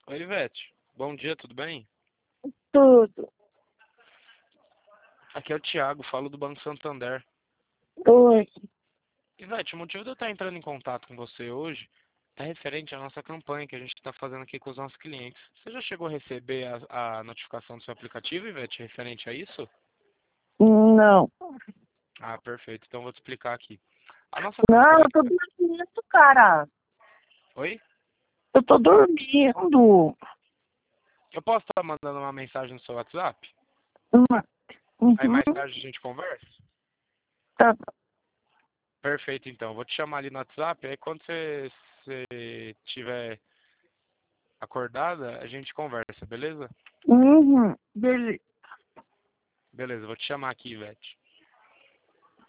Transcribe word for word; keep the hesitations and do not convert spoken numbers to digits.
Oi, Ivete. Bom dia, tudo bem? Tudo. Aqui é o Thiago, falo do Banco Santander. Oi. Ivete, o motivo de eu estar entrando em contato com você hoje é referente à nossa campanha que a gente está fazendo aqui com os nossos clientes. Você já chegou a receber a, a notificação do seu aplicativo, Ivete, referente a isso? Não. Ah, perfeito. Então eu vou te explicar aqui. A nossa Não, campanha... eu tô dormindo, cara. Oi? Eu tô dormindo. Eu posso estar mandando uma mensagem no seu WhatsApp? Aí Uhum. mais tarde a gente conversa? Tá. Perfeito, então. Vou te chamar ali no WhatsApp, aí quando você, você tiver acordada, a gente conversa, beleza? Uhum. Beleza. Beleza, vou te chamar aqui, Ivete.